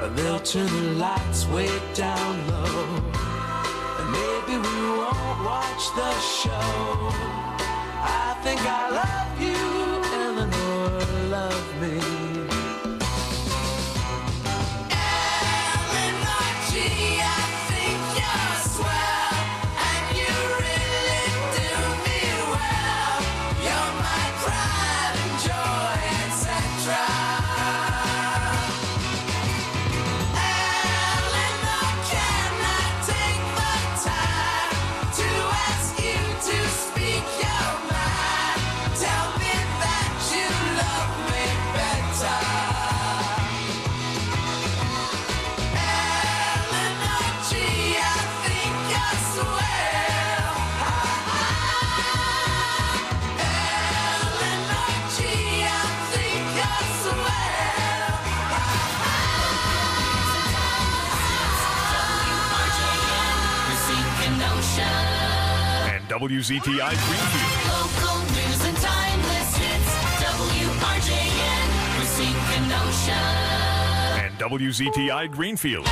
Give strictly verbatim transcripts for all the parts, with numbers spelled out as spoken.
they'll turn the lights way down low. And maybe we won't watch the show. I think I love you, Eleanor, love me. W Z T I Greenfield. Local news and timeless hits. W R J N, Racine Kenosha. And W Z T I Greenfield.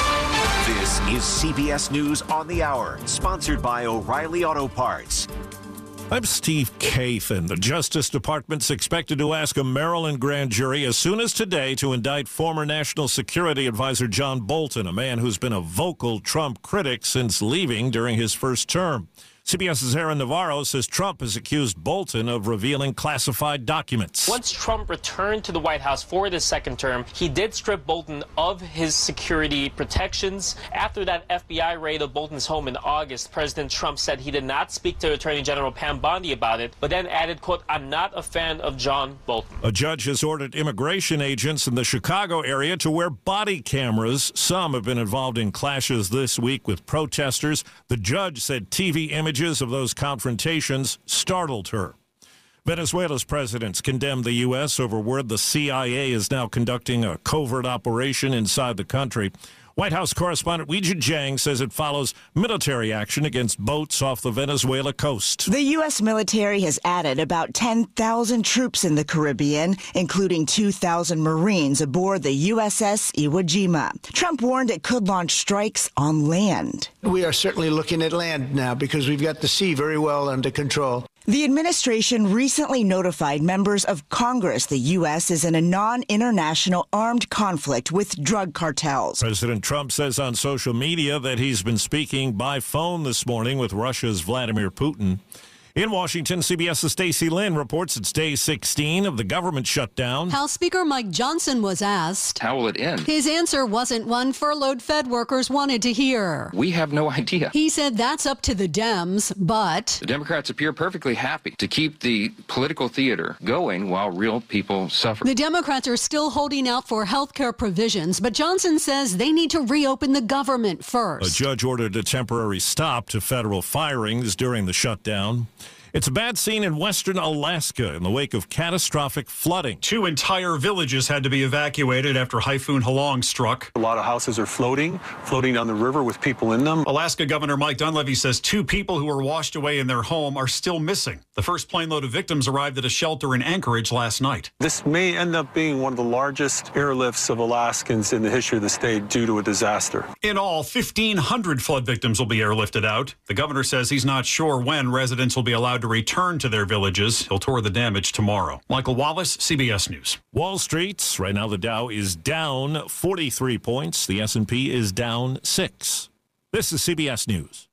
This is C B S News on the Hour, sponsored by O'Reilly Auto Parts. I'm Steve Kathan. The Justice Department's expected to ask a Maryland grand jury as soon as today to indict former National Security Advisor John Bolton, a man who's been a vocal Trump critic since leaving during his first term. CBS's Aaron Navarro says Trump has accused Bolton of revealing classified documents. Once Trump returned to the White House for this second term, he did strip Bolton of his security protections. After that F B I raid of Bolton's home in August, President Trump said he did not speak to Attorney General Pam Bondi about it, but then added, quote, "I'm not a fan of John Bolton." A judge has ordered immigration agents in the Chicago area to wear body cameras. Some have been involved in clashes this week with protesters. The judge said T V images of those confrontations startled her. Venezuela's presidents condemned the U S over word the C I A is now conducting a covert operation inside the country. White House correspondent Weijia Jiang says it follows military action against boats off the Venezuela coast. The U S military has added about ten thousand troops in the Caribbean, including two thousand Marines aboard the U S S Iwo Jima. Trump warned it could launch strikes on land. We are certainly looking at land now because we've got the sea very well under control. The administration recently notified members of Congress the U S is in a non-international armed conflict with drug cartels. President Trump says on social media that he's been speaking by phone this morning with Russia's Vladimir Putin. In Washington, CBS's Stacey Lynn reports it's day sixteen of the government shutdown. House Speaker Mike Johnson was asked, how will it end? His answer wasn't one furloughed Fed workers wanted to hear. We have no idea. He said that's up to the Dems, but the Democrats appear perfectly happy to keep the political theater going while real people suffer. The Democrats are still holding out for health care provisions, but Johnson says they need to reopen the government first. A judge ordered a temporary stop to federal firings during the shutdown. It's a bad scene in western Alaska in the wake of catastrophic flooding. Two entire villages had to be evacuated after Haifun Halong struck. A lot of houses are floating, floating down the river with people in them. Alaska Governor Mike Dunleavy says two people who were washed away in their home are still missing. The first plane load of victims arrived at a shelter in Anchorage last night. This may end up being one of the largest airlifts of Alaskans in the history of the state due to a disaster. In all, fifteen hundred flood victims will be airlifted out. The governor says he's not sure when residents will be allowed to return to their villages. He'll tour the damage tomorrow. Michael Wallace, C B S News. Wall Street, right now the Dow is down forty-three points. The S and P is down six. This is C B S News.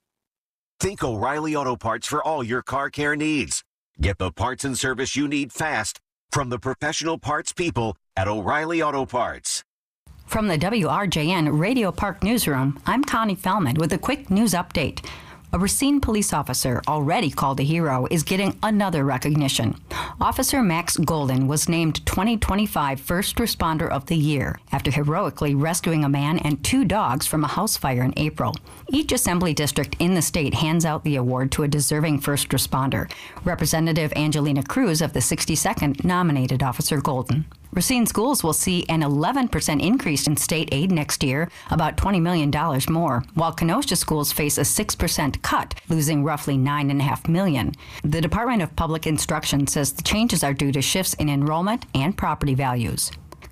Think O'Reilly Auto Parts for all your car care needs. Get the parts and service you need fast from the professional parts people at O'Reilly Auto Parts. From the W R J N Radio Park Newsroom, I'm Connie Fellman with a quick news update. A Racine police officer, already called a hero, is getting another recognition. Officer Max Golden was named twenty twenty-five First Responder of the Year after heroically rescuing a man and two dogs from a house fire in April. Each assembly district in the state hands out the award to a deserving first responder. Representative Angelina Cruz of the sixty-second nominated Officer Golden. Racine schools will see an eleven percent increase in state aid next year, about twenty million dollars more, while Kenosha schools face a six percent cut, losing roughly nine point five million dollars. The Department of Public Instruction says the changes are due to shifts in enrollment and property values.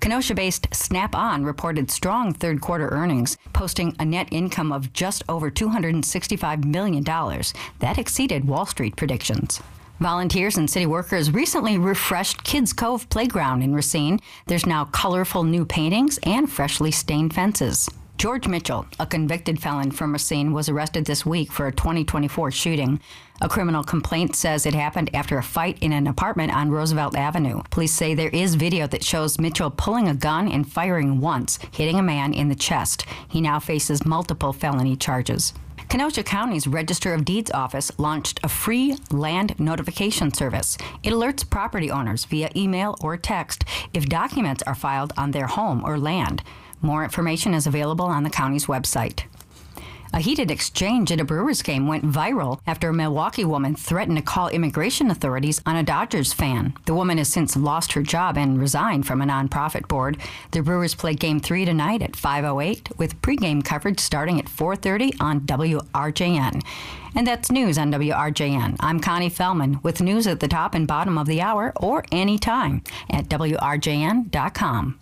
Kenosha-based Snap-on reported strong third-quarter earnings, posting a net income of just over two hundred sixty-five million dollars. That exceeded Wall Street predictions. Volunteers and city workers recently refreshed Kids Cove Playground in Racine. There's now colorful new paintings and freshly stained fences. George Mitchell, a convicted felon from Racine, was arrested this week for a twenty twenty-four shooting. A criminal complaint says it happened after a fight in an apartment on Roosevelt Avenue. Police say there is video that shows Mitchell pulling a gun and firing once, hitting a man in the chest. He now faces multiple felony charges. Kenosha County's Register of Deeds office launched a free land notification service. It alerts property owners via email or text if documents are filed on their home or land. More information is available on the county's website. A heated exchange at a Brewers game went viral after a Milwaukee woman threatened to call immigration authorities on a Dodgers fan. The woman has since lost her job and resigned from a nonprofit board. The Brewers play Game three tonight at five oh eight, with pregame coverage starting at four thirty on W R J N. And that's news on W R J N. I'm Connie Fellman with news at the top and bottom of the hour or anytime at W R J N dot com.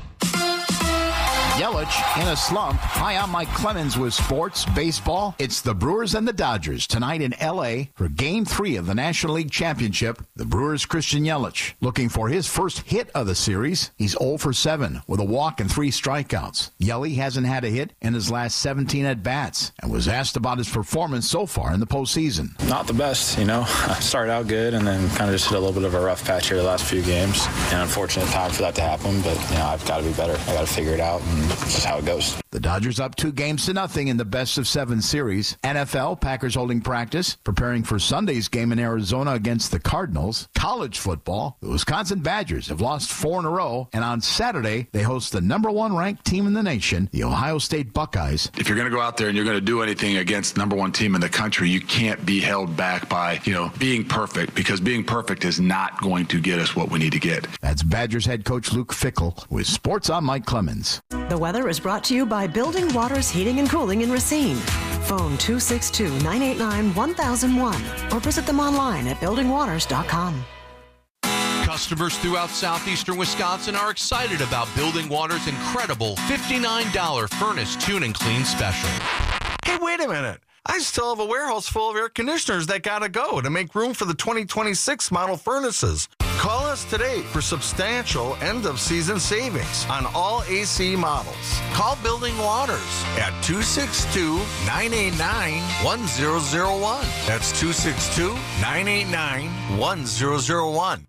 Yelich in a slump. Hi, I'm Mike Clemens with sports, baseball. It's the Brewers and the Dodgers tonight in L A for Game three of the National League Championship. The Brewers' Christian Yelich looking for his first hit of the series. He's oh for seven with a walk and three strikeouts. Yelich hasn't had a hit in his last seventeen at-bats and was asked about his performance so far in the postseason. Not the best, you know. I started out good and then kind of just hit a little bit of a rough patch here the last few games. An unfortunate time for that to happen, but, you know, I've got to be better. I got to figure it out, and this is how it goes. The Dodgers up two games to nothing in the best of seven series. N F L, Packers holding practice, preparing for Sunday's game in Arizona against the Cardinals. College football, the Wisconsin Badgers have lost four in a row, and on Saturday, they host the number one ranked team in the nation, the Ohio State Buckeyes. If you're going to go out there and you're going to do anything against the number one team in the country, you can't be held back by, you know, being perfect, because being perfect is not going to get us what we need to get. That's Badgers head coach Luke Fickell with Sports on Mike Clemens. The weather is brought to you by Building Waters Heating and Cooling in Racine. Phone two six two, nine eight nine, one thousand one or visit them online at building waters dot com. Customers throughout southeastern Wisconsin are excited about Building Water's incredible fifty-nine dollars furnace tune and clean special. Hey, wait a minute. I still have a warehouse full of air conditioners that gotta go to make room for the twenty twenty-six model furnaces. Call us today for substantial end-of-season savings on all A C models. Call Building Waters at two six two, nine eight nine, one zero zero one. That's two six two, nine eight nine, one zero zero one.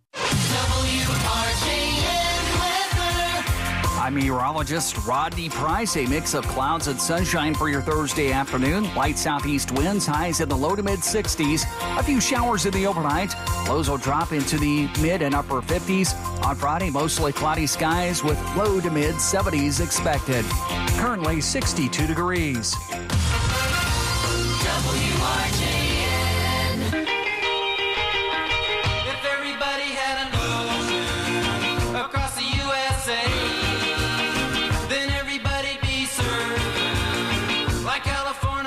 I'm meteorologist Rodney Price. A mix of clouds and sunshine for your Thursday afternoon. Light southeast winds, highs in the low to mid sixties. A few showers in the overnight. Lows will drop into the mid and upper fifties. On Friday, mostly cloudy skies with low to mid seventies expected. Currently sixty-two degrees. W R J N. If everybody had an ocean across the U S A, then everybody'd be served like California.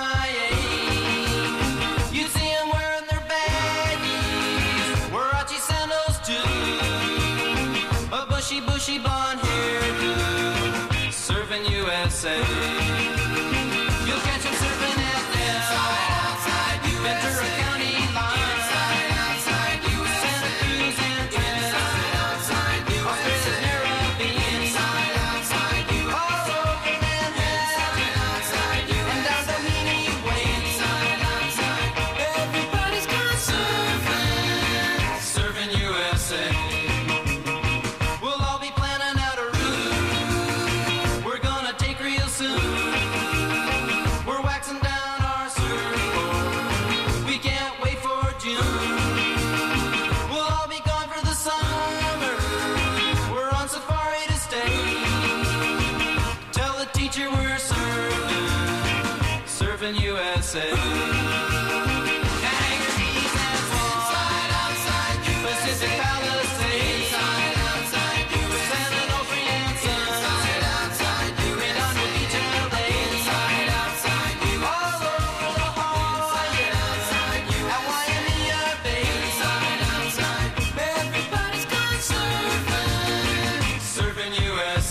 You'd see them wearing their baggies, Warachi sandals too, a bushy, bushy blonde hairdo, serving U S A. You'll catch them surfing at Del, Ventura County line, Santa Cruz and Trent, Australia's Caribbean, all over Manhattan, and down the Meany Way. Everybody's gone surfing, surfing U S A. We'll all be planning out a route we're gonna take real soon. We're waxing down our surfboard, we can't wait for June. We'll all be gone for the summer, we're on safari to stay. Tell the teacher we're surfing, surfing U S A. Hangar Keys and Palm, Pacific Palisades, San Onofre and Sun, Redondo Beach and L A, all over La Jolla, at Waimea Bay. Everybody's gone surfing, surfing U S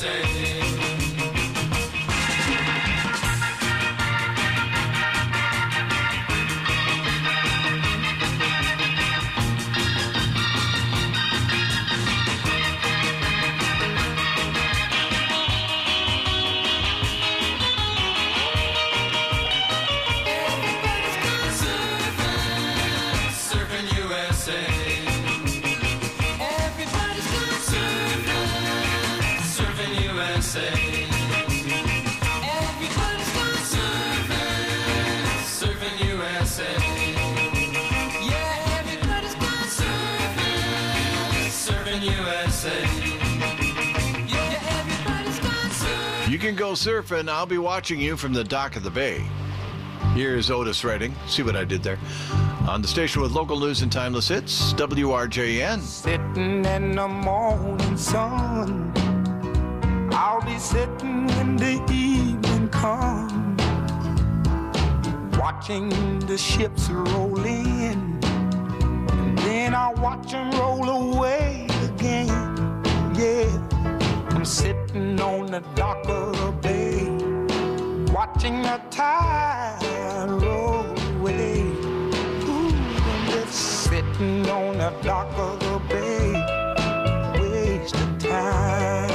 S A. Everybody's gone surfing, surfing U S A. Yeah, everybody's gone surfing, surfing U S A. Yeah, everybody's gone surfing. You can go surfing. I'll be watching you from the dock of the bay. Here's Otis Redding. See what I did there? On the station with local news and timeless hits, W R J N. Sitting in the morning sun, I'll be sitting when the evening comes, watching the ships roll in, and then I'll watch them roll away again. Yeah, I'm sitting on the dock of the bay, watching the tide roll away. Ooh, I'm just sitting on the dock of the bay, wasting time.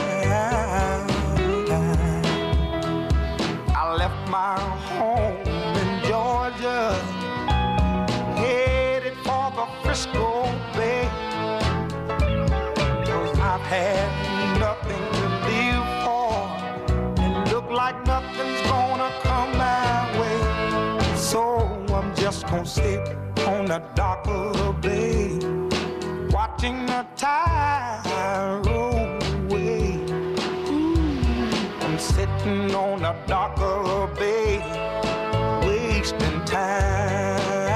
I left my home in Georgia, headed for the Frisco Bay, 'cause I've had nothing to live for, and look like nothing's gonna come my way. So I'm just gonna sit on the dock of the bay, watching the tide roll away. Ooh, I'm sitting on the dock of the bay, wasting time.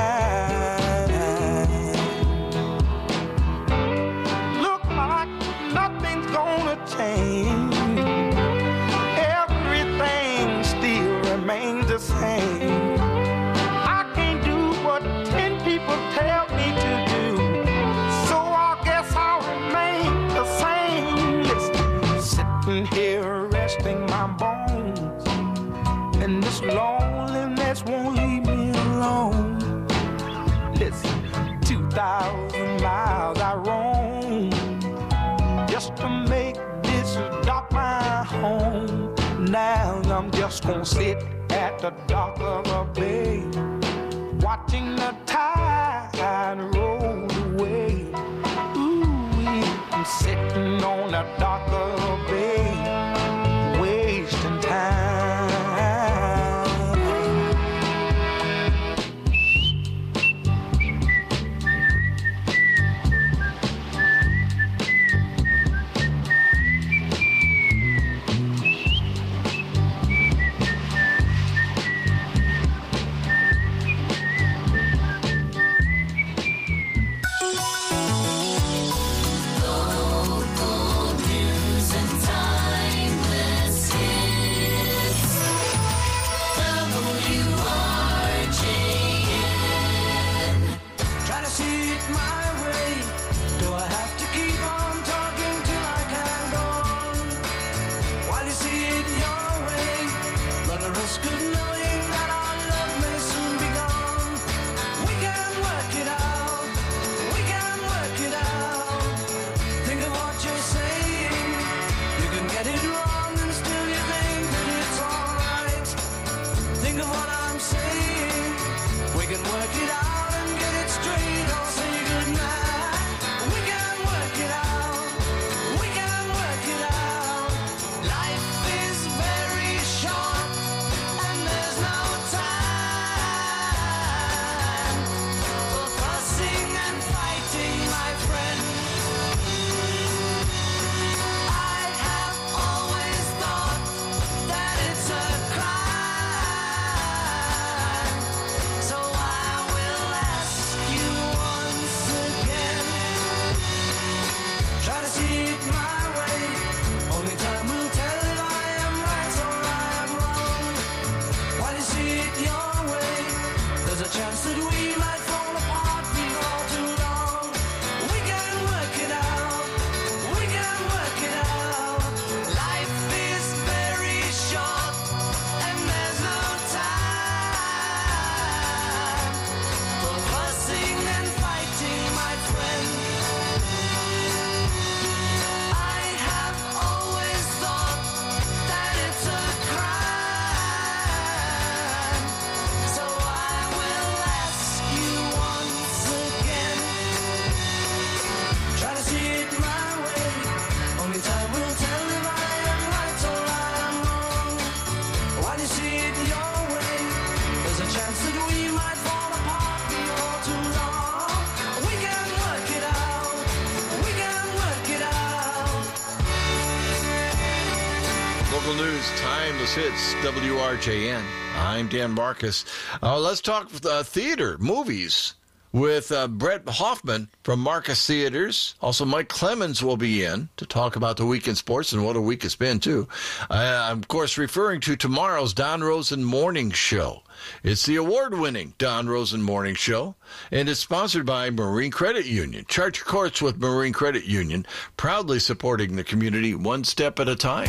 Look like nothing's gonna change, everything still remains the same. I can't do what ten people tell me to do, so I guess I'll remain the same. Listen, sitting here resting my bones, and this loneliness won't leave me alone. Listen, two thousand miles I roam just to make this dock my home. Now I'm just gonna sit at the dock of the bay, watching the tide roll away. Ooh, I'm sitting on the dock of the bay, wasting time. Local news Local news, timeless hits, W R J N. I'm Dan Marcus. Uh, let's talk uh, theater, movies, with uh, Brett Hoffman from Marcus Theaters. Also, Mike Clemens will be in to talk about the week in sports and what a week it's been, too. Uh, I'm, of course, referring to tomorrow's Don Rosen Morning Show. It's the award-winning Don Rosen Morning Show, and it's sponsored by Marine Credit Union. Chart your course with Marine Credit Union, proudly supporting the community one step at a time.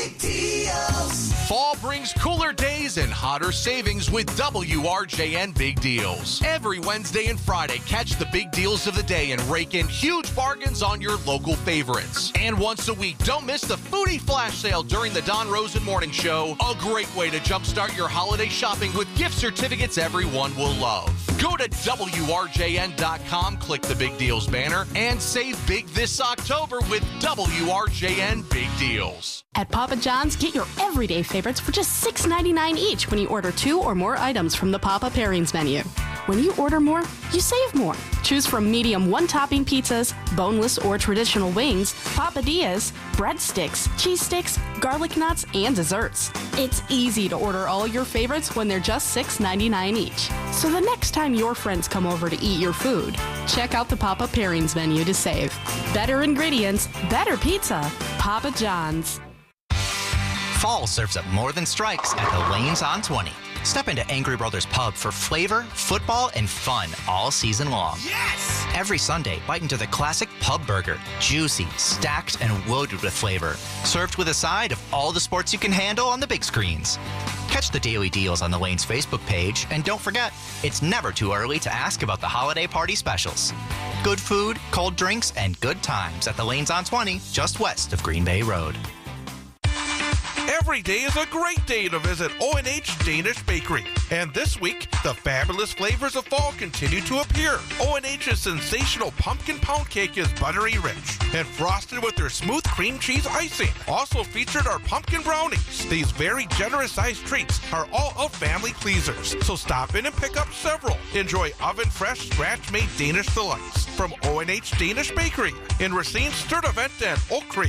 Fall brings cooler days and hotter savings with W R J N Big Deals. Every Wednesday and Friday, catch the big deals of the day and rake in huge bargains on your local favorites. And once a week, don't miss the Foodie Flash Sale during the Don Rosen Morning Show. A great way to jumpstart your holiday shopping with gift certificates everyone will love. Go to W R J N dot com, click the Big Deals banner, and save big this October with W R J N Big Deals. At Papa John's, get your everyday favorites for just six ninety-nine each when you order two or more items from the Papa Pairings menu. When you order more, you save more. Choose from medium one-topping pizzas, boneless or traditional wings, papadillas, breadsticks, cheese sticks, garlic knots, and desserts. It's easy to order all your favorites when they're just six ninety-nine each. So the next time your friends come over to eat your food, check out the Papa Pairings menu to save. Better ingredients, better pizza. Papa John's. Fall serves up more than strikes at the Lanes on twenty. Step into Angry Brothers Pub for flavor, football, and fun all season long. Yes! Every Sunday, bite into the classic pub burger. Juicy, stacked, and loaded with flavor. Served with a side of all the sports you can handle on the big screens. Catch the daily deals on the Lanes Facebook page, and don't forget, it's never too early to ask about the holiday party specials. Good food, cold drinks, and good times at the Lanes on twenty, just west of Green Bay Road. Every day is a great day to visit O and H Danish Bakery. And this week, the fabulous flavors of fall continue to appear. O and H's sensational pumpkin pound cake is buttery rich and frosted with their smooth cream cheese icing. Also featured are pumpkin brownies. These very generous sized treats are all of family pleasers. So stop in and pick up several. Enjoy oven fresh, scratch made Danish delights from O and H Danish Bakery in Racine, Sturtevant, and Oak Creek.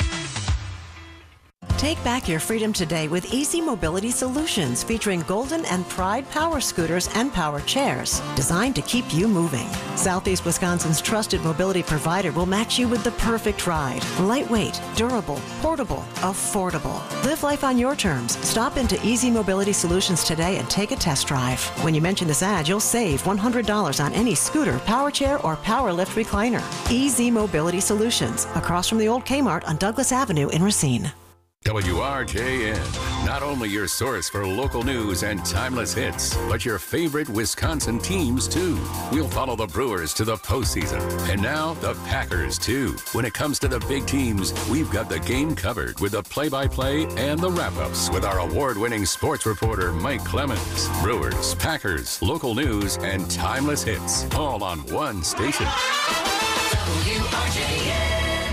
Take back your freedom today with Easy Mobility Solutions, featuring Golden and Pride power scooters and power chairs, designed to keep you moving. Southeast Wisconsin's trusted mobility provider will match you with the perfect ride. Lightweight, durable, portable, affordable. Live life on your terms. Stop into Easy Mobility Solutions today and take a test drive. When you mention this ad, you'll save one hundred dollars on any scooter, power chair, or power lift recliner. Easy Mobility Solutions, across from the old Kmart on Douglas Avenue in Racine. W R J N, not only your source for local news and timeless hits, but your favorite Wisconsin teams, too. We'll follow the Brewers to the postseason, and now the Packers, too. When it comes to the big teams, we've got the game covered with the play-by-play and the wrap-ups with our award-winning sports reporter, Mike Clemens. Brewers, Packers, local news, and timeless hits, all on one station. W R J N.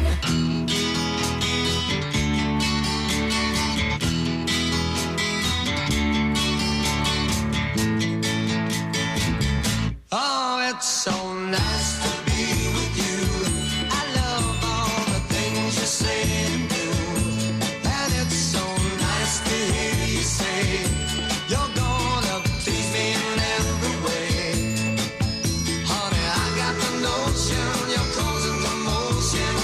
Oh, it's so nice to be with you. I love all the things you say and do. And it's so nice to hear you say you're gonna please me in every way. Honey, I got the notion you're causing commotion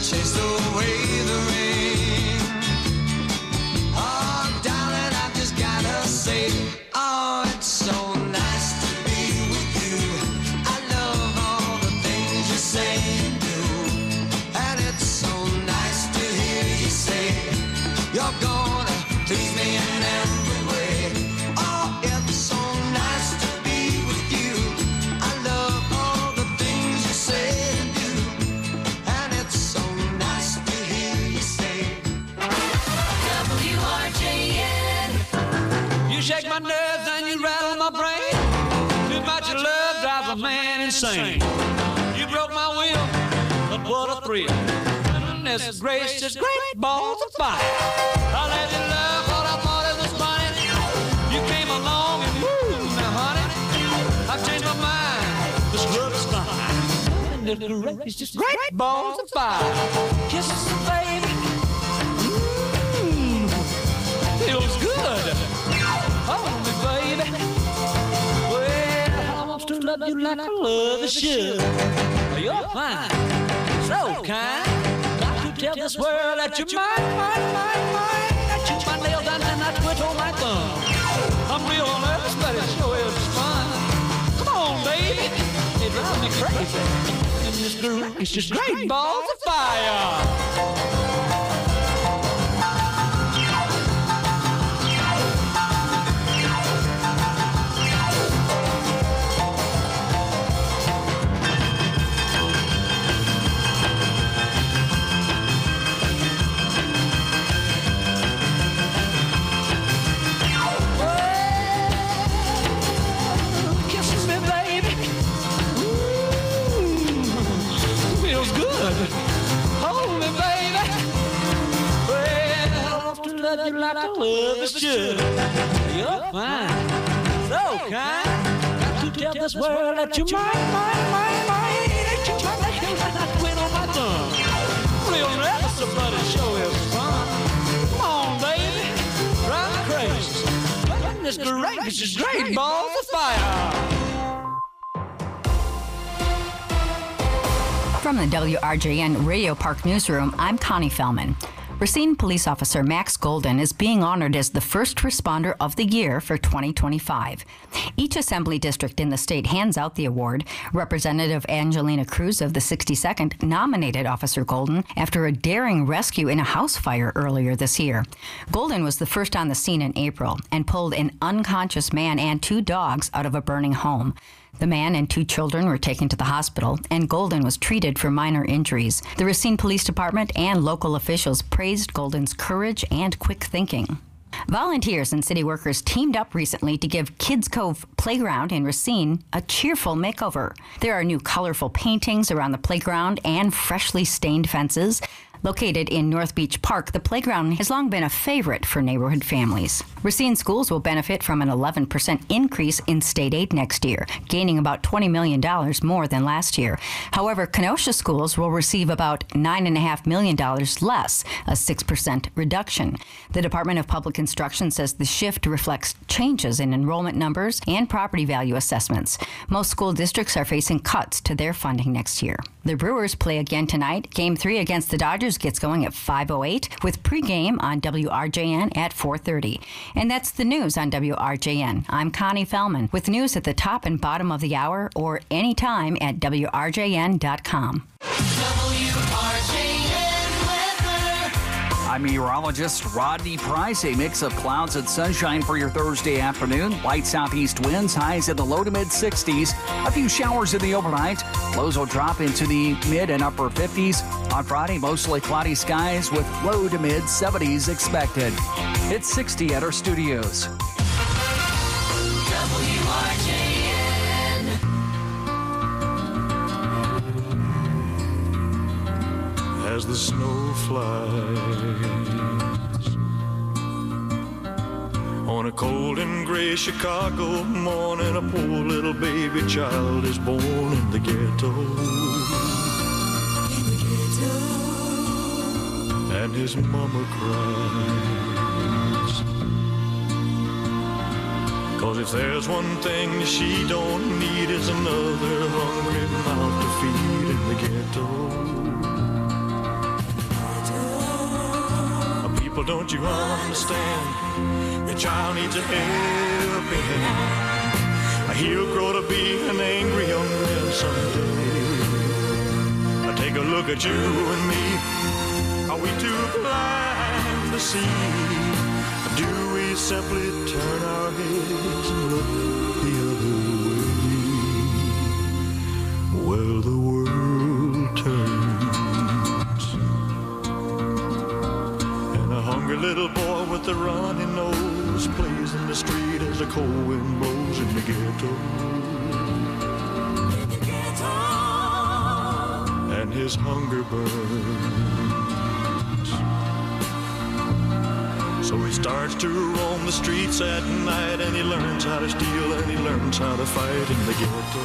chased away the rain. Oh, darling, I just gotta say, oh, it's so nice to be with you. I love all the things you say and do, and it's so nice to hear you say you're gonna please me in every way. Oh, it's so nice to be with you. I love all the things you say and do, and it's so nice to hear you say. W R J N. You shake my nerves and you rattle my brain. Too much love drives a man insane. You broke my will, but what a thrill. Goodness gracious, great balls of fire. I let you love what I thought it was funny. You came along and woo, now honey, I've changed my mind. This love is fine. Goodness gracious, great balls of fire. Kisses, baby. Mmm, feels good. Hold me, baby. Well, I want to love you like I love you should. You're fine, so kind. Got to tell this world that you're mine, mine, mine, mine. I chew my nails down and I twitch on my thumb. I'm real nervous, but it sure is fun. Come on, baby, it drives me crazy. And this groove is just great balls of fire. Kiss me, baby. Ooh, feels good. Hold me, baby. Well, I want to love you like I love you should. You're fine, so kind. Got to tell this world that you're mine, mine, mine, mine. Ain't you trying to hear when I quit on my thumb? Real nervous, but it sure is fun. Come on, baby, drive me crazy. Goodness gracious, great balls of fire. From the W R J N Radio Park Newsroom, I'm Connie Fellman. Racine Police Officer Max Golden is being honored as the First Responder of the Year for twenty twenty-five. Each assembly district in the state hands out the award. Representative Angelina Cruz of the sixty-second nominated Officer Golden after a daring rescue in a house fire earlier this year. Golden was the first on the scene in April and pulled an unconscious man and two dogs out of a burning home. The man and two children were taken to the hospital, and Golden was treated for minor injuries. The Racine Police Department and local officials praised Golden's courage and quick thinking. Volunteers and city workers teamed up recently to give Kids Cove Playground in Racine a cheerful makeover. There are new colorful paintings around the playground and freshly stained fences. Located in North Beach Park, the playground has long been a favorite for neighborhood families. Racine schools will benefit from an eleven percent increase in state aid next year, gaining about twenty million dollars more than last year. However, Kenosha schools will receive about nine point five million dollars less, a six percent reduction. The Department of Public Instruction says the shift reflects changes in enrollment numbers and property value assessments. Most school districts are facing cuts to their funding next year. The Brewers play again tonight. Game three against the Dodgers gets going at five oh eight with pregame on W R J N at four thirty. And that's the news on W R J N. I'm Connie Fellman with news at the top and bottom of the hour or anytime at W R J N dot com. W R J N weather. I'm meteorologist Rodney Price. A mix of clouds and sunshine for your Thursday afternoon. Light southeast winds, highs in the low to mid sixties. A few showers in the overnight. Lows will drop into the mid and upper fifties. On Friday, mostly cloudy skies with low to mid seventies expected. It's sixty at our studios. W R J N. As the snow flies on a cold and gray Chicago morning, a poor little baby child is born in the ghetto. In the ghetto. And his mama cries, 'cause if there's one thing she don't need is another hungry mouth to feed in the ghetto. Well, don't you understand? Your child needs a helping hand. He'll grow to be an angry young man someday. Now take a look at you and me. Are we too blind to see? Or do we simply turn our heads and look the other way? Well, the world turns, and a hungry little boy with a runny nose plays in the street as the cold wind blows in the ghetto. In the ghetto. And his hunger burns. So he starts to roam the streets at night, and he learns how to steal, and he learns how to fight in the ghetto.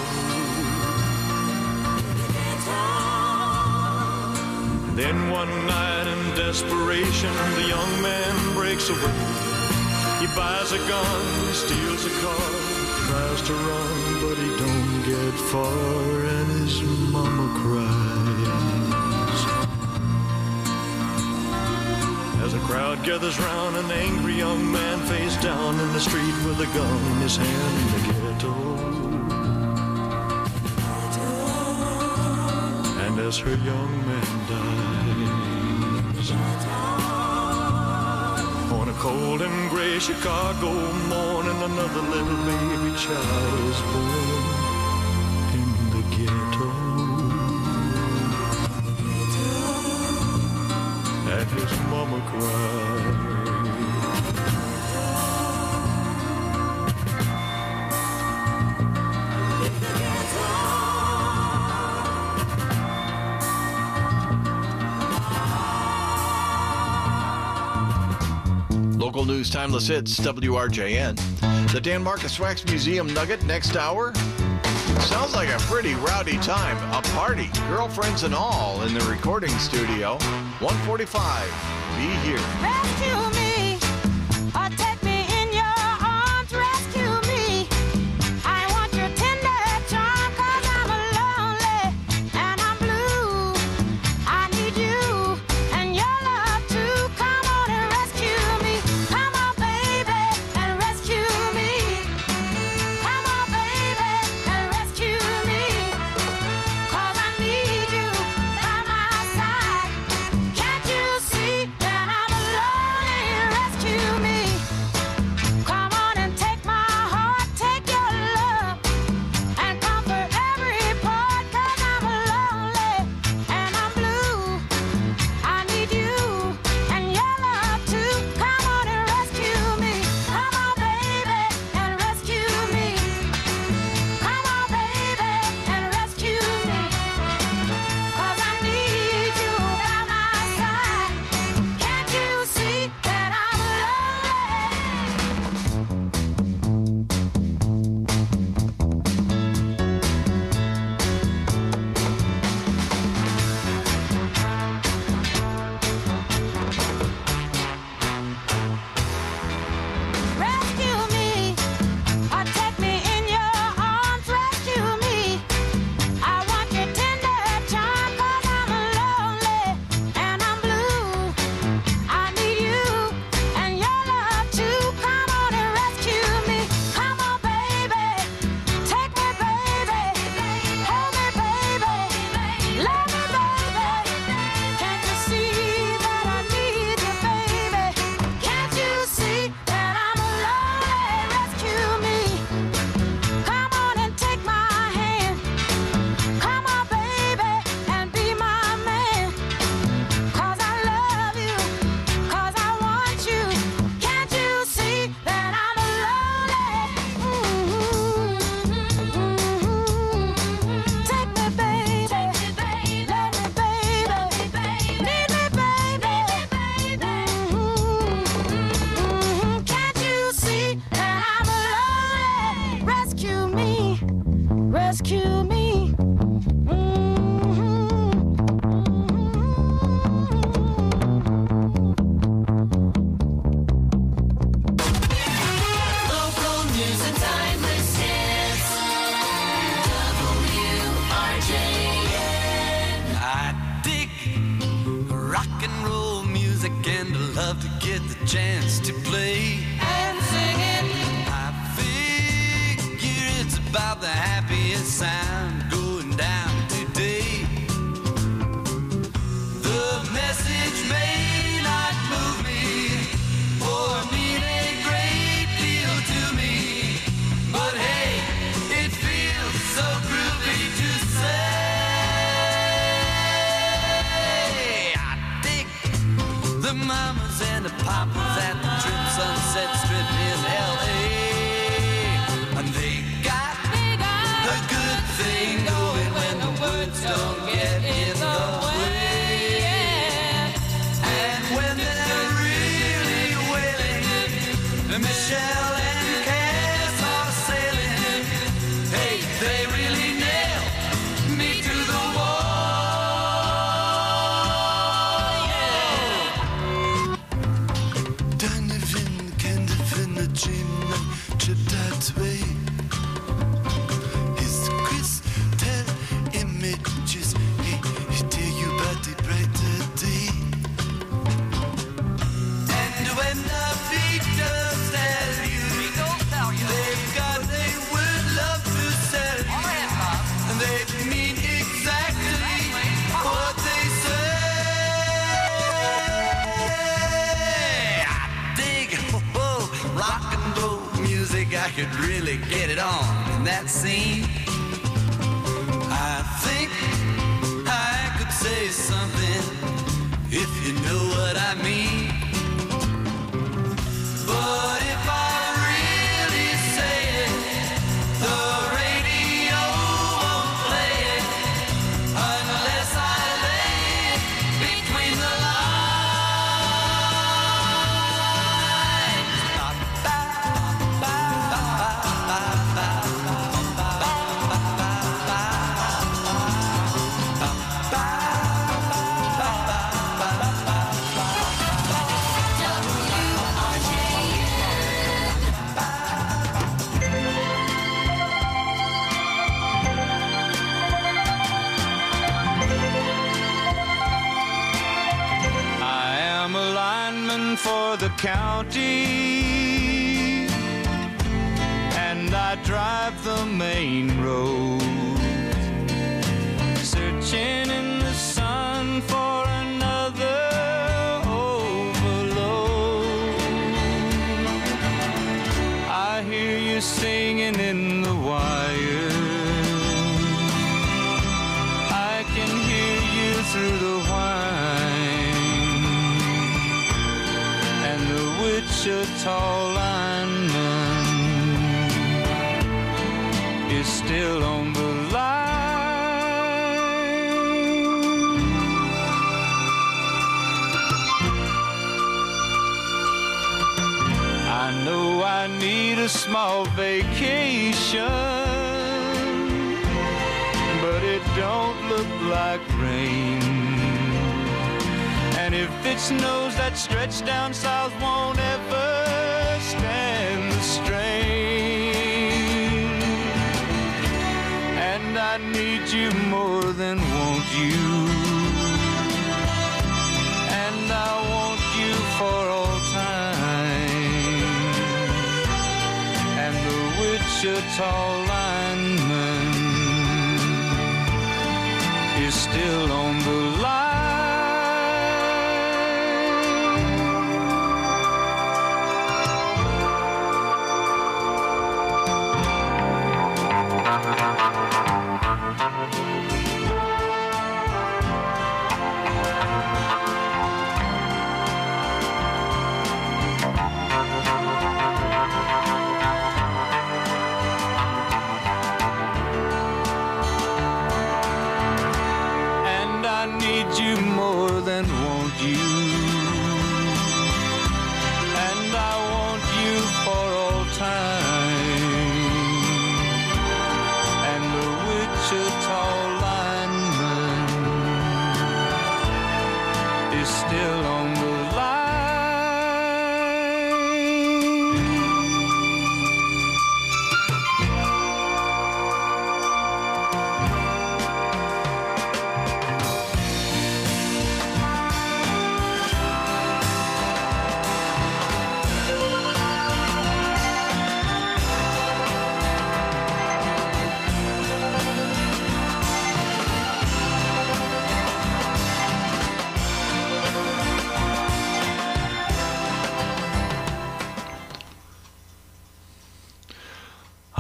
Then one night in desperation, the young man breaks away. He buys a gun, steals a car, tries to run, but he don't get far, and his mama cries. As a crowd gathers round, an angry young man face down in the street with a gun in his hand in the ghetto. And as her young man dies, on a cold and gray Chicago morning, another little baby child is born in the ghetto. And his mama cried. Local news, timeless hits, W R J N. The Dan Marcus Wax Museum Nugget next hour. Sounds like a pretty rowdy time. A party, girlfriends and all, in the recording studio. one forty-five. Be here. Rescue me, or take me in your arms. Rescue me. I want your tender charm, 'cause I'm lonely and I'm blue. I need you and your love too. Come on and rescue me. Come on, baby, and rescue me. Come on, baby, and rescue me. 'Cause I need you by my side. Can't you see that I'm a lonely music and I love to get the chance to play and sing it. I figure it's about the happiest sound going down today. The message may not move me or mean a great deal to me, but hey, it feels so groovy to say. I dig the mamas and the papas at the Trip Sunset Strip in L A, and they got a good thing going when the words don't get in the way. And when they're really wailing, Michelle and Cass are sailing. Hey, they really nail me to the wall. Yeah. Deine Wind kennt finna Jimmy Chip that way. His crystal images, he, he tell you about the brighter day. And when the beat does tell you, they've got they would love to sell you, and they mean exactly what they say. I dig oh, rock and roll music. I could really get it on in that scene. I think I could say something if you know what I mean. But if I really say it, the radio won't play it unless I lay it between the lines. I am a lineman for the county, and I drive the main road, searching in the sun for another overload. I hear you singing in the wire, I can hear you through the whine, and the Wichita lineman is still on the line. I know I need a small vacation, but it don't look like rain. And if it snows, that stretch down south won't ever stand the strain. And I need you more than want you, and I want you for all time. And the Wichita lineman is still on the line.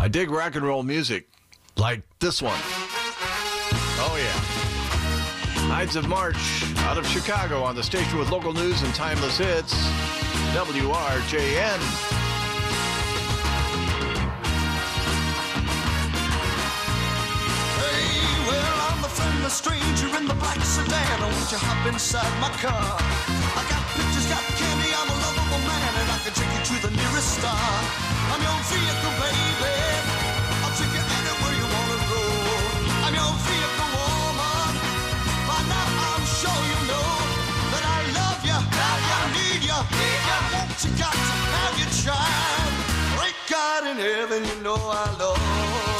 I dig rock and roll music like this one. Oh, yeah. Ides of March out of Chicago on the station with local news and timeless hits. W R J N. Hey, well, I'm a friendly stranger in the black sedan. Won't you hop inside my car? I got pictures, got candy, I'm a lovable man, and I can take you to the nearest star. I'm your vehicle, baby. I'll take you anywhere you wanna go. I'm your vehicle, woman. By now I'm sure you know that I love you, love you, I need you, need you. I want you, got to have your child. Great God in heaven, you know I love you.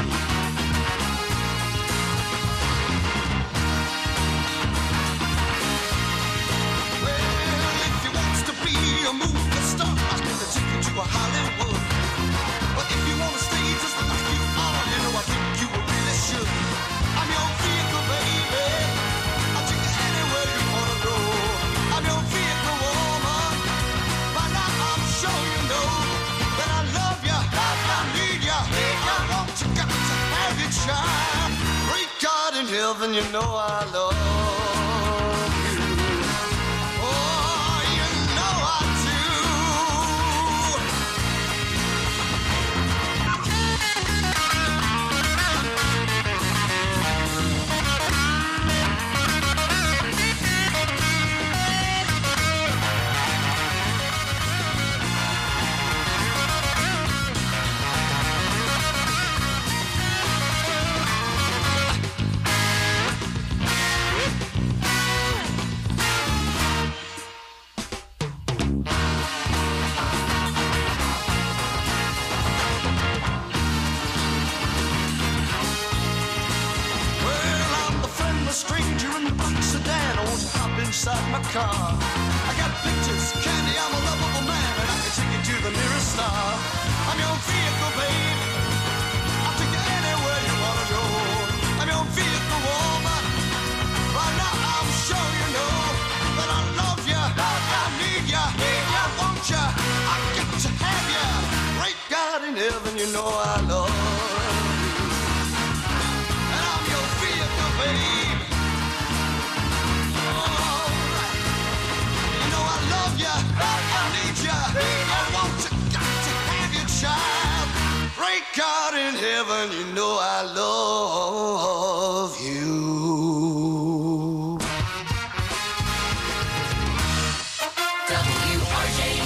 A movie star, I can take you to a Hollywood. But if you wanna stay just like you are, you know I think you really should. I'm your vehicle, baby. I'll take you anywhere you wanna go. I'm your vehicle, woman. By now I'm sure you know that I love you, love you, I need you, need you. I want you, got to have your child. Great God in heaven, you know I love you. Inside my car, I got pictures, candy, I'm a lovable man, and I can take you to the nearest star. I'm your vehicle, babe. I'll take you anywhere you wanna go. I'm your vehicle, woman. By now I'm sure you know that I love you, love you, I need you, need you, I want you, I got to have you. Great God in heaven, you know I love you. And I'm your vehicle, babe. I need you, I want you, got to have your child. Great God in heaven, you know I love you. W R J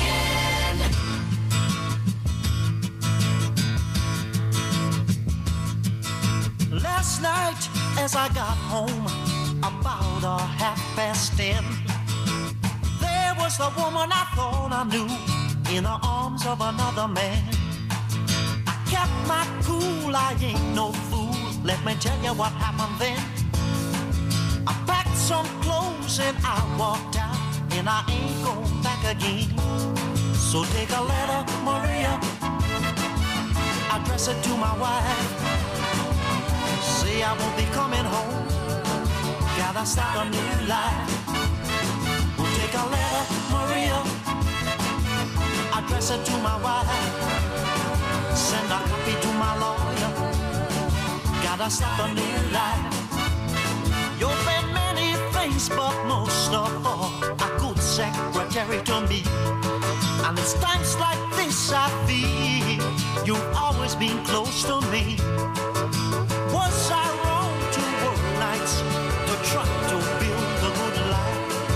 N. Last night as I got home, about a half past ten, was the woman I thought I knew in the arms of another man. I kept my cool, I ain't no fool. Let me tell you what happened then. I packed some clothes and I walked out, and I ain't going back again. So take a letter, Maria, address it to my wife. Say I won't be coming home, gotta start a new life. Take a letter, Maria, address it to my wife. Send a copy to my lawyer, gotta start a new life. You've been many things, but most of all, a good secretary to me. And it's times like this I feel you've always been close to me. Was I wrong to work nights to try to build a good life?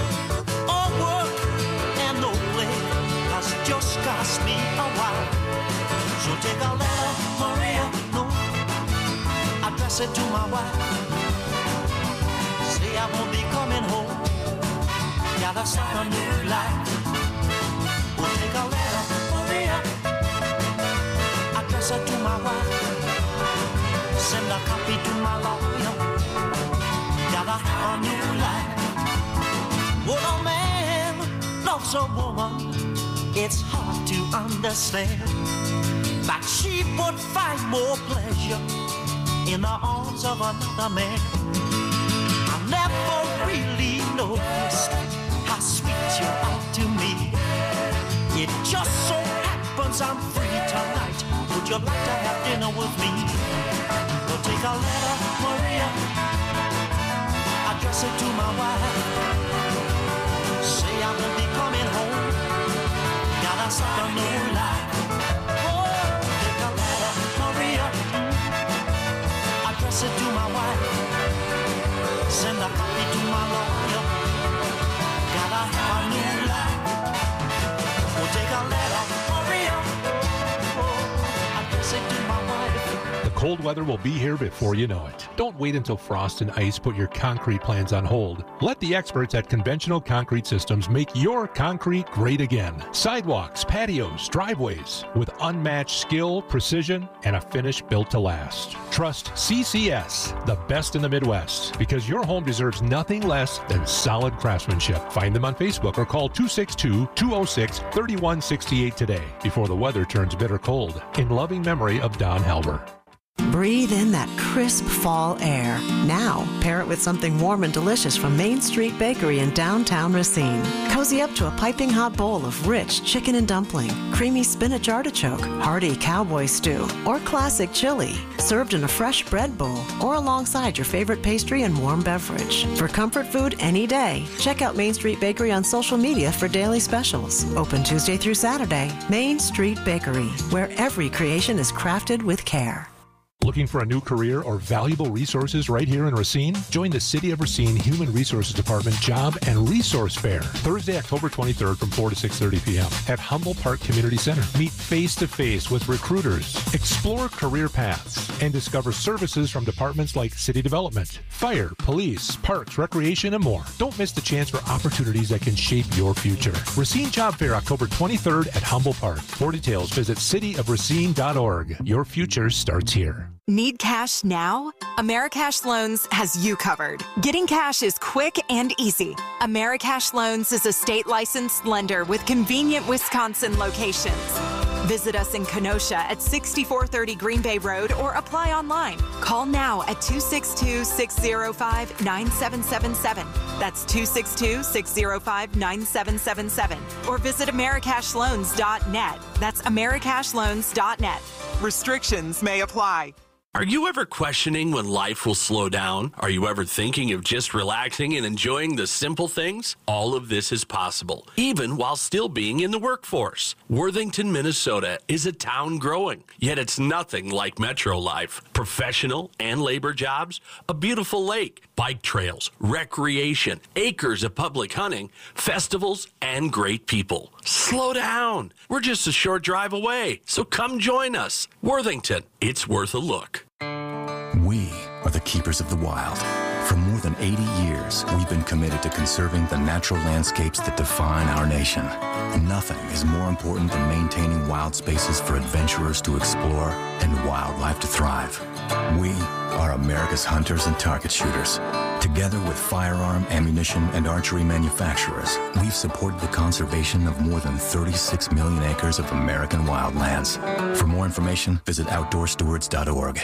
Just cost me a while. So take a letter, Maria, no, address it to my wife. Say I won't be coming home, gotta start a new life. We'll take a letter, Maria, address it to my wife. Send a copy to my lawyer, gotta have a new life. When a man loves a woman, it's hard to understand that she would find more pleasure in the arms of another man. I never really noticed how sweet you are to me. It just so happens I'm free tonight to would you like to have dinner with me? Well, take a letter, Maria, address it to my wife. Say I will be coming home, gotta start a new life. Oh, take a letter, Maria, address it to my wife. Send a copy to my lawyer, gotta have a new life. Well, take a letter, Maria, oh, address it to my wife. The cold weather will be here before you know it. Don't wait until frost and ice put your concrete plans on hold. Let the experts at Conventional Concrete Systems make your concrete great again. Sidewalks, patios, driveways with unmatched skill, precision, and a finish built to last. Trust C C S, the best in the Midwest, because your home deserves nothing less than solid craftsmanship. Find them on Facebook or call two six two, two oh six, three one six eight today before the weather turns bitter cold. In loving memory of Don Halber. Breathe in that crisp fall air. Now, pair it with something warm and delicious from Main Street Bakery in downtown Racine. Cozy up to a piping hot bowl of rich chicken and dumpling, creamy spinach artichoke, hearty cowboy stew, or classic chili, served in a fresh bread bowl or alongside your favorite pastry and warm beverage. For comfort food any day, check out Main Street Bakery on social media for daily specials. Open Tuesday through Saturday. Main Street Bakery, where every creation is crafted with care. Looking for a new career or valuable resources right here in Racine? Join the City of Racine Human Resources Department Job and Resource Fair, Thursday, October twenty-third from four to six thirty p.m. at Humble Park Community Center. Meet face-to-face with recruiters, explore career paths, and discover services from departments like city development, fire, police, parks, recreation, and more. Don't miss the chance for opportunities that can shape your future. Racine Job Fair, October twenty-third at Humble Park. For details, visit city of racine dot org. Your future starts here. Need cash now? Americash Loans has you covered. Getting cash is quick and easy. Americash Loans is a state licensed lender with convenient Wisconsin locations. Visit us in Kenosha at sixty-four thirty Green Bay Road or apply online. Call now at two six two, six oh five, nine seven seven seven. That's two six two, six oh five, nine seven seven seven. Or visit americash loans dot net. That's americash loans dot net. Restrictions may apply. Are you ever questioning when life will slow down? Are you ever thinking of just relaxing and enjoying the simple things? All of this is possible, even while still being in the workforce. Worthington, Minnesota is a town growing, yet it's nothing like metro life. Professional and labor jobs, a beautiful lake, bike trails, recreation, acres of public hunting, festivals, and great people. Slow down. We're just a short drive away, so come join us. Worthington, it's worth a look. We are the keepers of the wild. For more than eighty years, we've been committed to conserving the natural landscapes that define our nation. Nothing is more important than maintaining wild spaces for adventurers to explore and wildlife to thrive. We are America's hunters and target shooters. Together with firearm, ammunition, and archery manufacturers, we've supported the conservation of more than thirty-six million acres of American wildlands. For more information, visit outdoor stewards dot org.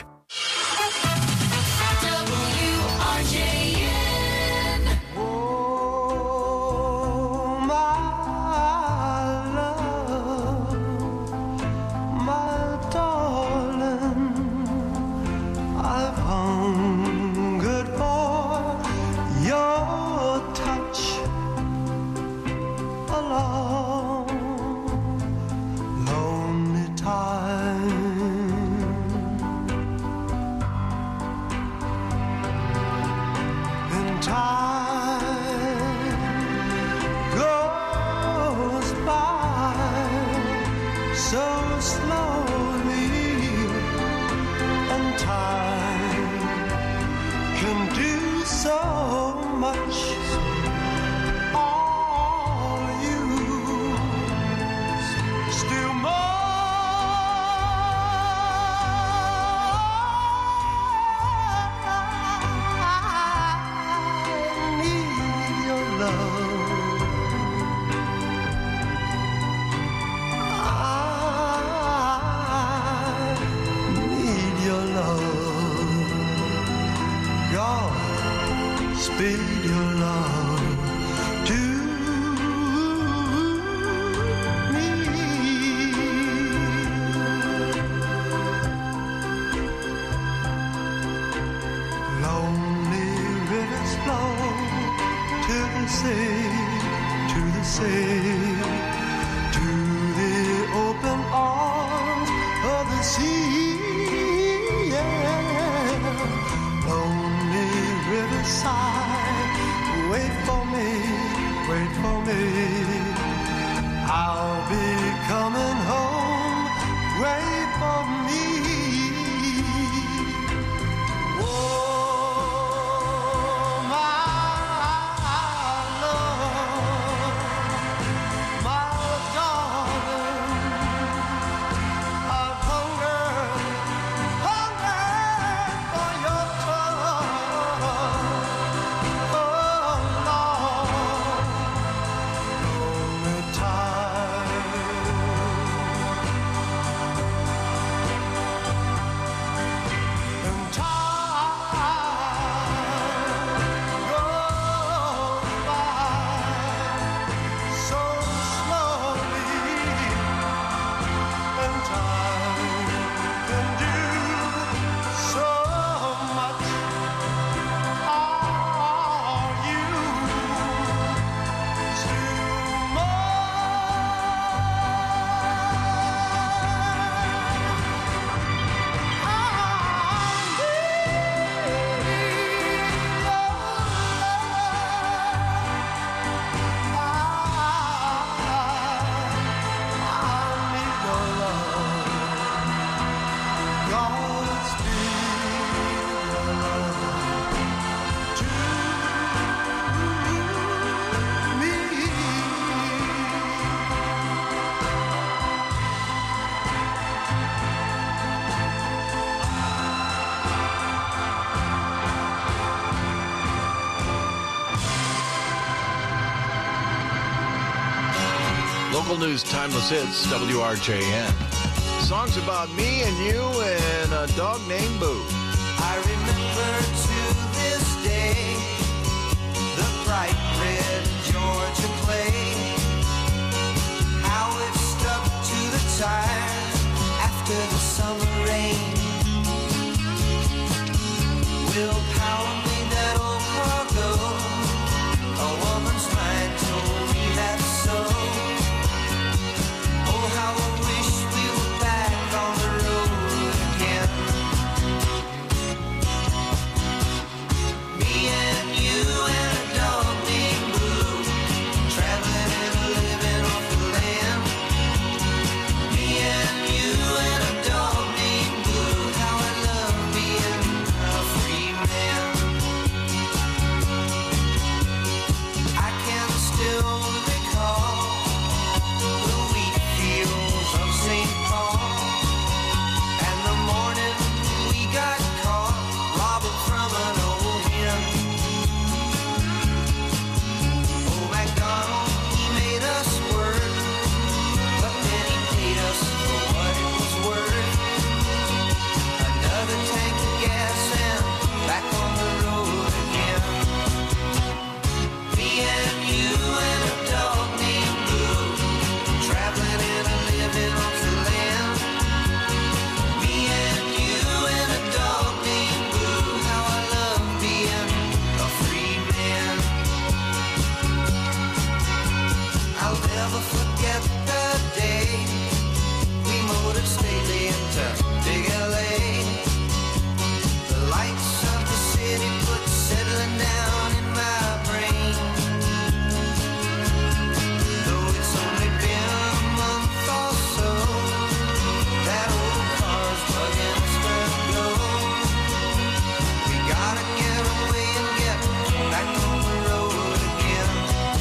to the open arms of the sea. Yeah. Lonely riverside, wait for me, wait for me. I'll be coming home, wait for me. Oh, my love, my darling, I've hungered, hungered for your touch. Oh, Lord, only time. And time goes by so slowly, and time can do so much. Are you still Local news, timeless hits, W R J N. Songs about me and you and a dog named Boo. I remember to this day the bright red Georgia clay, how it stuck to the tires after the summer rain. Will Power made that old cargo, a woman's mind told me that's so. Oh, how I wish we were back on the road again. Me and you and a dog named Blue, traveling and living off the land. Me and you and a dog named Blue, how I love being a free man. I can still recall the wheat fields of Saint Paul, and the morning we got caught robbing from an old hen. Oh, MacDonald, he made us work, but then he paid us for what it was worth. Another tank of gas and back on the road again. Me and you and a dog named Blue, traveling and a living off the land. Me and you and a dog named Blue, how I love being a free man. I'll never forget the day we motored stately into Big L A. The lights of the city put settling down in my brain. Though it's only been a month or so, that old car's bugging us to go. We gotta get away and get back on the road again.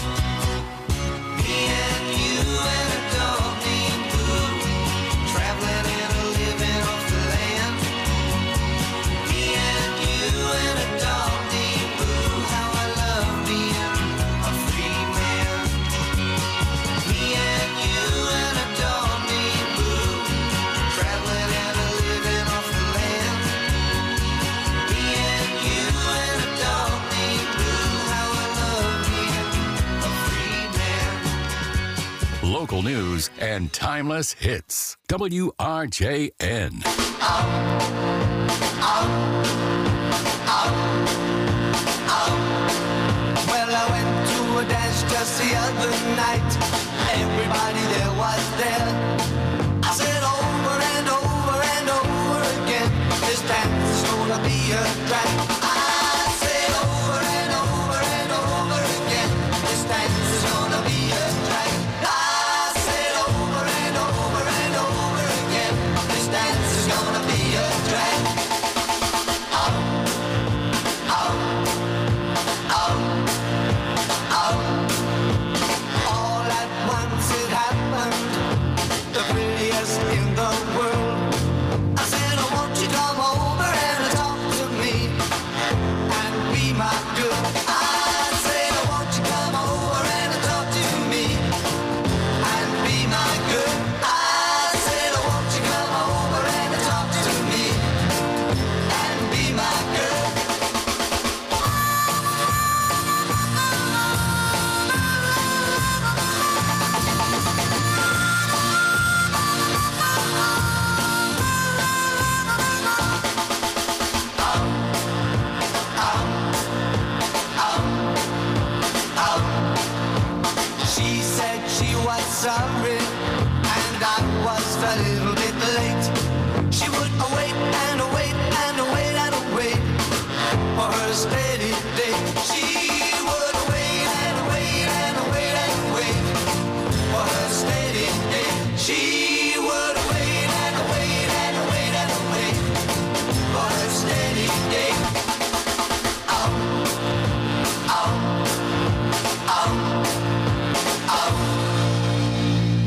Me and you and a dog named Blue, traveling and a living off the land. Me and you and a dog named Blue, how I love being a free man. Me and you and a dog named Blue, traveling and a living off the land. Me and you and a dog named Blue, how I love being a free man. Local news and timeless hits. W R J N. Well, I went to a dance just the other night. Everybody there was there. I said over and over and over again, this dance is gonna be a drag. I said over and over and over again, this dance is gonna be a drag. I said over and over and over again, this dance is gonna be a drag. Oh, oh, oh, oh. All at once it happened, the prettiest in the world. I said, oh, won't you come over and talk to me and be my girl? I said, oh, won't you come over and talk to me and be my girl? I said, oh, won't you come over and talk to me and be my girl? She said she was sorry, and I was a little bit late. She would wait and wait and wait and wait for her steady day. She would wait and wait and wait and wait for her steady day. She would wait and wait and wait and wait for her steady day. Oh, oh, oh. Oh,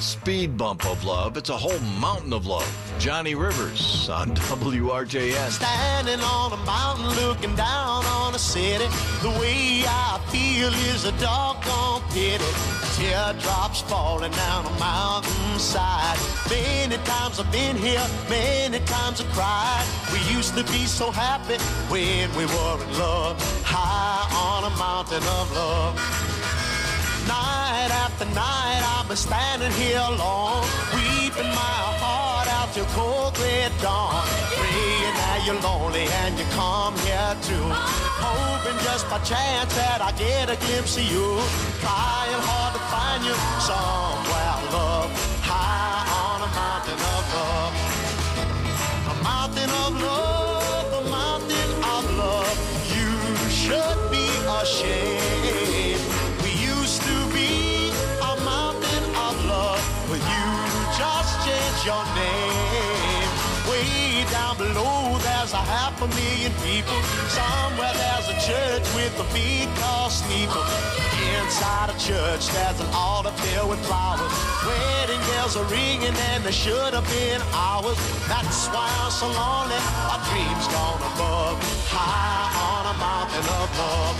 speed bump of love. It's a whole mountain of love. Johnny Rivers on W R J N. Standing on a mountain looking down on a city. The way I feel is a doggone pity. Teardrops falling down a mountainside. Many times I've been here, many times I've cried. We used to be so happy when we were in love. High on a mountain of love. Night after night I've been standing here alone, weeping my heart out till cold red dawn. Praying that you're lonely and you come here too. Hoping just by chance that I get a glimpse of you. Trying hard to find you somewhere, love. High on a mountain of love. A mountain of love, a mountain of love. You should be ashamed. We used to be a mountain of love, but you just changed your name. Way down below there's a half a million people. Somewhere there's a church with a big tall steeple. Inside a church there's an altar filled with flowers. Wedding bells are ringing and they should have been ours. That's why I'm so lonely, our dreams gone above. High on a mountain of love.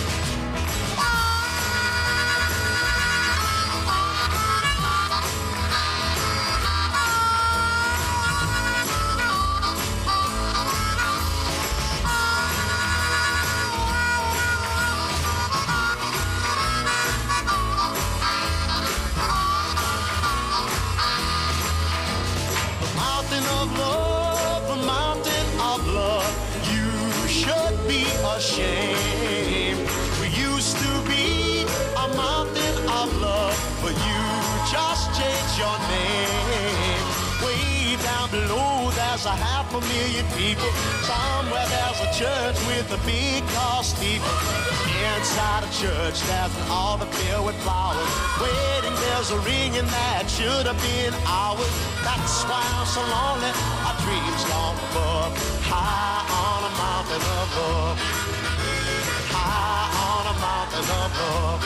Shame. We used to be a mountain of love, but you just changed your name. Way down below there's a half a million people. Somewhere there's a church with a big tall steeple. Inside a church there's an altar filled with flowers. Wedding bells are ringing that should have been ours. That's why I'm so lonely, our dreams gone above. High on a mountain of love. High on a mountain of love.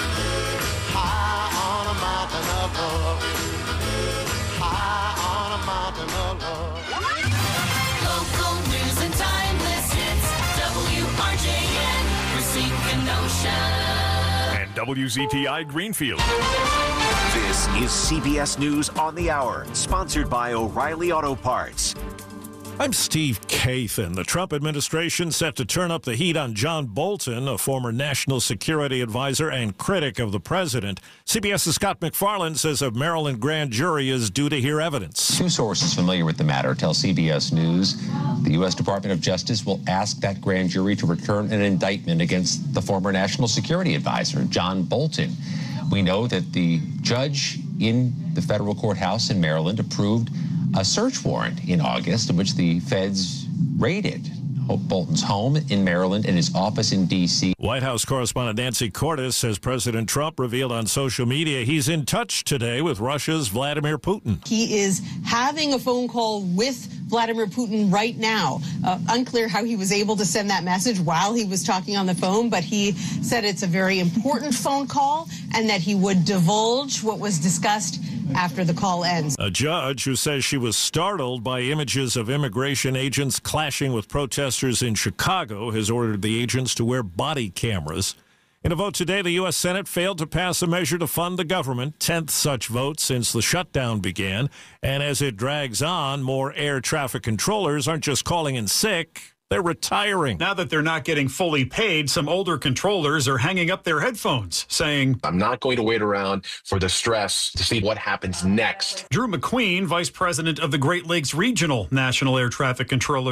High on a mountain of love. High on a mountain of love. Local news and timeless hits. W R J N, Racine Kenosha. And W Z T I Greenfield. This is C B S News on the Hour, sponsored by O'Reilly Auto Parts. I'm Steve Kathan. The Trump administration set to turn up the heat on John Bolton, a former national security advisor and critic of the president. CBS's Scott McFarland says a Maryland grand jury is due to hear evidence. Two sources familiar with the matter tell C B S News the U S Department of Justice will ask that grand jury to return an indictment against the former national security advisor, John Bolton. We know that the judge in the federal courthouse in Maryland approved a search warrant in August in which the feds raided Bolton's home in Maryland and his office in D C White House correspondent Nancy Cordes says President Trump revealed on social media he's in touch today with Russia's Vladimir Putin. He is having a phone call with Vladimir Putin right now. Uh, unclear how he was able to send that message while he was talking on the phone, but he said it's a very important phone call and that he would divulge what was discussed after the call ends. A judge who says she was startled by images of immigration agents clashing with protesters in Chicago has ordered the agents to wear body cameras. In a vote today, the U S Senate failed to pass a measure to fund the government, tenth such vote since the shutdown began. And as it drags on, more air traffic controllers aren't just calling in sick, they're retiring. Now that they're not getting fully paid, some older controllers are hanging up their headphones, saying, I'm not going to wait around for the stress to see what happens next. Drew McQueen, vice president of the Great Lakes Regional National Air Traffic Controllers